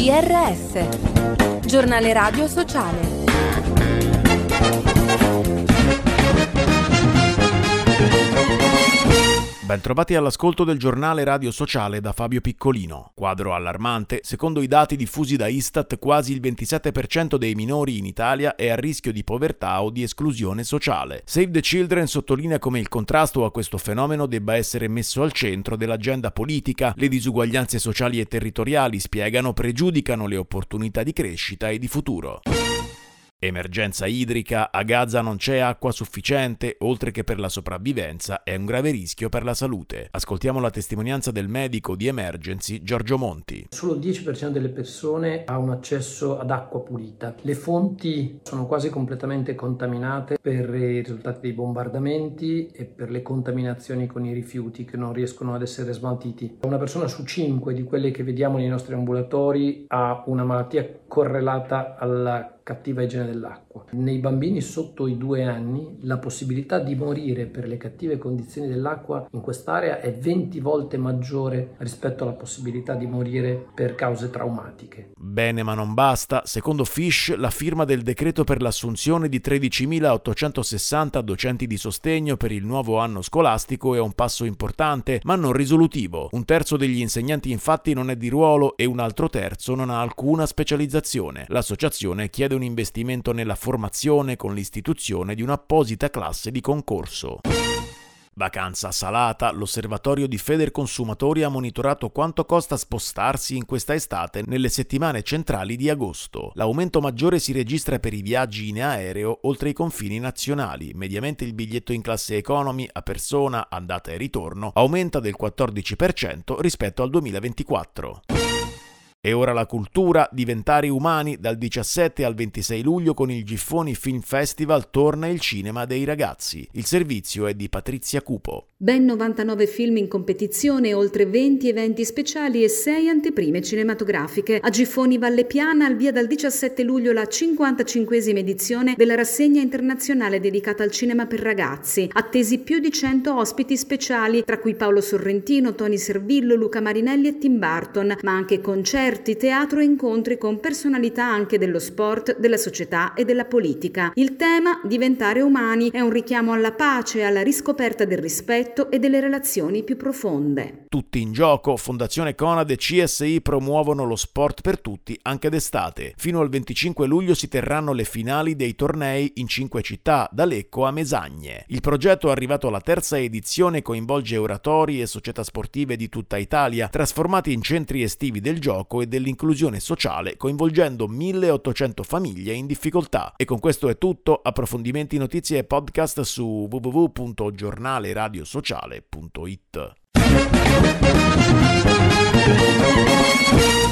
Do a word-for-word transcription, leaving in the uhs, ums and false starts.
G R S, Giornale Radio Sociale. Bentrovati all'ascolto del giornale Radio Sociale da Fabio Piccolino. Quadro allarmante: secondo i dati diffusi da Istat, quasi il ventisette per cento dei minori in Italia è a rischio di povertà o di esclusione sociale. Save the Children sottolinea come il contrasto a questo fenomeno debba essere messo al centro dell'agenda politica. Le disuguaglianze sociali e territoriali, spiegano, pregiudicano le opportunità di crescita e di futuro. Emergenza idrica: a Gaza non c'è acqua sufficiente, oltre che per la sopravvivenza è un grave rischio per la salute. Ascoltiamo la testimonianza del medico di Emergency Giorgio Monti. Solo il dieci per cento delle persone ha un accesso ad acqua pulita. Le fonti sono quasi completamente contaminate per i risultati dei bombardamenti e per le contaminazioni con i rifiuti che non riescono ad essere smaltiti. Una persona su cinque di quelle che vediamo nei nostri ambulatori ha una malattia correlata alla cattiva igiene dell'acqua. Nei bambini sotto i due anni la possibilità di morire per le cattive condizioni dell'acqua in quest'area è venti volte maggiore rispetto alla possibilità di morire per cause traumatiche. Bene, ma non basta. Secondo Fish, la firma del decreto per l'assunzione di tredicimilaottocentosessanta docenti di sostegno per il nuovo anno scolastico è un passo importante, ma non risolutivo. Un terzo degli insegnanti infatti non è di ruolo e un altro terzo non ha alcuna specializzazione. L'associazione chiede un investimento nella formazione con l'istituzione di un'apposita classe di concorso. Vacanza salata: l'osservatorio di Federconsumatori ha monitorato quanto costa spostarsi in questa estate nelle settimane centrali di agosto. L'aumento maggiore si registra per i viaggi in aereo oltre i confini nazionali. Mediamente il biglietto in classe economy a persona, andata e ritorno, aumenta del quattordici per cento rispetto al duemilaventiquattro. E ora la cultura: diventare umani. Dal diciassette al ventisei luglio con il Giffoni Film Festival torna il cinema dei ragazzi. Il servizio è di Patrizia Cupo. Ben novantanove film in competizione, oltre venti eventi speciali e sei anteprime cinematografiche. A Giffoni Valle Piana al via dal diciassette luglio la cinquantacinquesima edizione della rassegna internazionale dedicata al cinema per ragazzi. Attesi più di cento ospiti speciali, tra cui Paolo Sorrentino, Tony Servillo, Luca Marinelli e Tim Burton, ma anche concerti, teatro e incontri con personalità anche dello sport, della società e della politica. Il tema, diventare umani, è un richiamo alla pace, alla riscoperta del rispetto e delle relazioni più profonde. Tutti in gioco. Fondazione Conad e C S I promuovono lo sport per tutti anche d'estate. Fino al venticinque luglio si terranno le finali dei tornei in cinque città, da Lecco a Mesagne. Il progetto, arrivato alla terza edizione, coinvolge oratori e società sportive di tutta Italia, trasformati in centri estivi del gioco e dell'inclusione sociale, coinvolgendo milleottocento famiglie in difficoltà. E con questo è tutto. Approfondimenti, notizie e podcast su w w w punto giornale radio sociale punto it.